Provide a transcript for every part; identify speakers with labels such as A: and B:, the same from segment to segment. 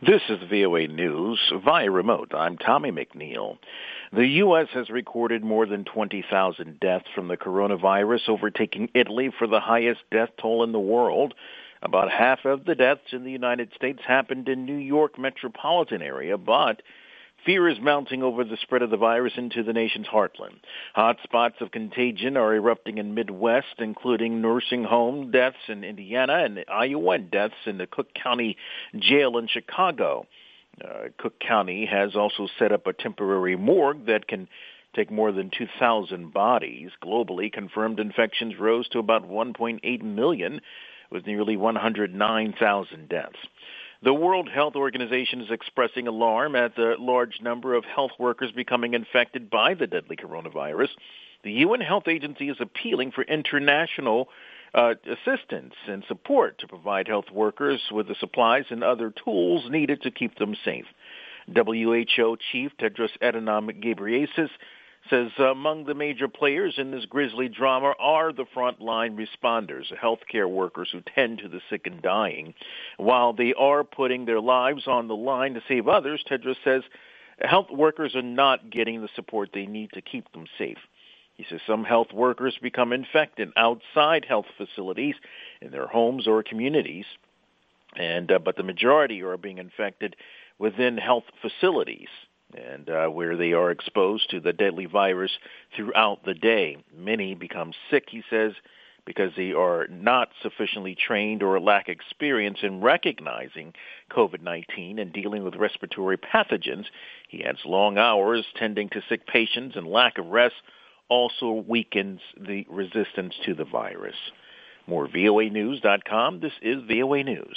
A: This is VOA News via remote. I'm Tommy McNeil. The U.S. has recorded more than 20,000 deaths from the coronavirus, overtaking Italy for the highest death toll in the world. About half of the deaths in the United States happened in New York metropolitan area, but fear is mounting over the spread of the virus into the nation's heartland. Hotspots of contagion are erupting in Midwest, including nursing home deaths in Indiana and Iowa, and deaths in the Cook County Jail in Chicago. Cook County has also set up a temporary morgue that can take more than 2,000 bodies. Globally, confirmed infections rose to about 1.8 million, with nearly 109,000 deaths. The World Health Organization is expressing alarm at the large number of health workers becoming infected by the deadly coronavirus. The UN Health Agency is appealing for international assistance and support to provide health workers with the supplies and other tools needed to keep them safe. WHO Chief Tedros Adhanom Ghebreyesus says among the major players in this grisly drama are the frontline responders, healthcare workers who tend to the sick and dying. While they are putting their lives on the line to save others, Tedros says health workers are not getting the support they need to keep them safe. He says some health workers become infected outside health facilities in their homes or communities, but the majority are being infected within health facilities, and where they are exposed to the deadly virus throughout the day. Many become sick, he says, because they are not sufficiently trained or lack experience in recognizing COVID-19 and dealing with respiratory pathogens. He adds long hours tending to sick patients and lack of rest also weakens the resistance to the virus. More voanews.com. This is VOA News.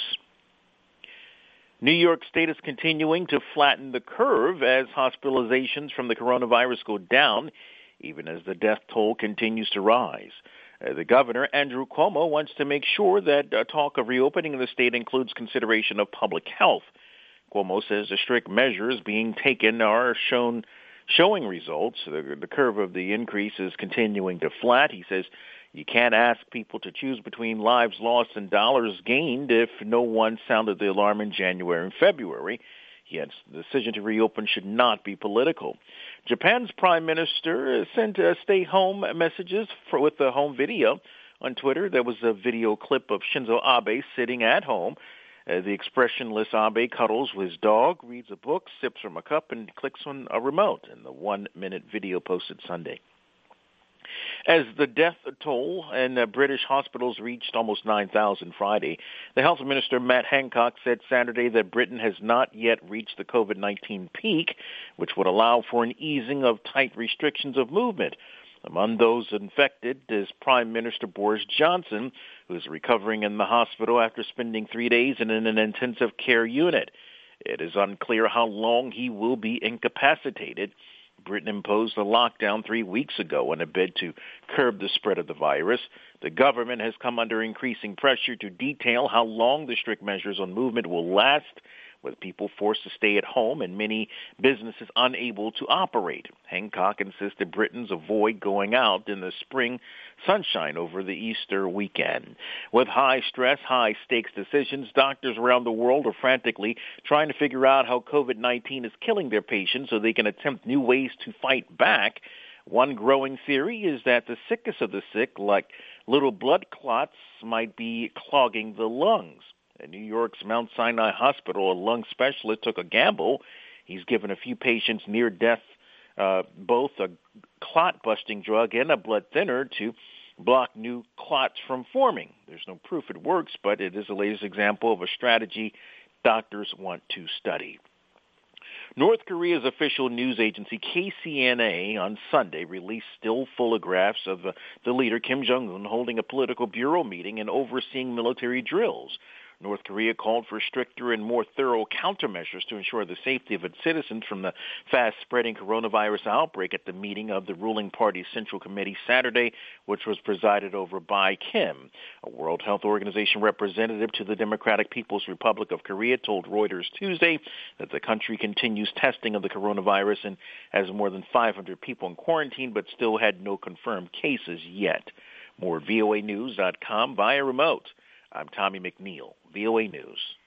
A: New York State is continuing to flatten the curve as hospitalizations from the coronavirus go down, even as the death toll continues to rise. The governor, Andrew Cuomo, wants to make sure that talk of reopening in the state includes consideration of public health. Cuomo says the strict measures being taken are showing results. The curve of the increase is continuing to flat. He says you can't ask people to choose between lives lost and dollars gained if no one sounded the alarm in January and February. Yet the decision to reopen should not be political. Japan's prime minister sent stay-home messages with a home video on Twitter. There was a video clip of Shinzo Abe sitting at home. The expressionless Abe cuddles with his dog, reads a book, sips from a cup, and clicks on a remote in the 1-minute video posted Sunday. As the death toll in British hospitals reached almost 9,000 Friday, the health minister, Matt Hancock, said Saturday that Britain has not yet reached the COVID-19 peak, which would allow for an easing of tight restrictions of movement. Among those infected is Prime Minister Boris Johnson, who is recovering in the hospital after spending 3 days in an intensive care unit. It is unclear how long he will be incapacitated. Britain imposed a lockdown 3 weeks ago in a bid to curb the spread of the virus. The government has come under increasing pressure to detail how long the strict measures on movement will last, with people forced to stay at home and many businesses unable to operate. Hancock insisted Britons avoid going out in the spring sunshine over the Easter weekend. With high stress, high stakes decisions, doctors around the world are frantically trying to figure out how COVID-19 is killing their patients so they can attempt new ways to fight back. One growing theory is that the sickest of the sick, like little blood clots, might be clogging the lungs. At New York's Mount Sinai Hospital, a lung specialist took a gamble. He's given a few patients near death both a clot-busting drug and a blood thinner to block new clots from forming. There's no proof it works, but it is the latest example of a strategy doctors want to study. North Korea's official news agency KCNA on Sunday released still photographs of the leader Kim Jong-un holding a political bureau meeting and overseeing military drills. North Korea called for stricter and more thorough countermeasures to ensure the safety of its citizens from the fast-spreading coronavirus outbreak at the meeting of the ruling party's Central Committee Saturday, which was presided over by Kim. A World Health Organization representative to the Democratic People's Republic of Korea told Reuters Tuesday that the country continues testing of the coronavirus and has more than 500 people in quarantine, but still had no confirmed cases yet. More voanews.com via remote. I'm Tommy McNeil, VOA News.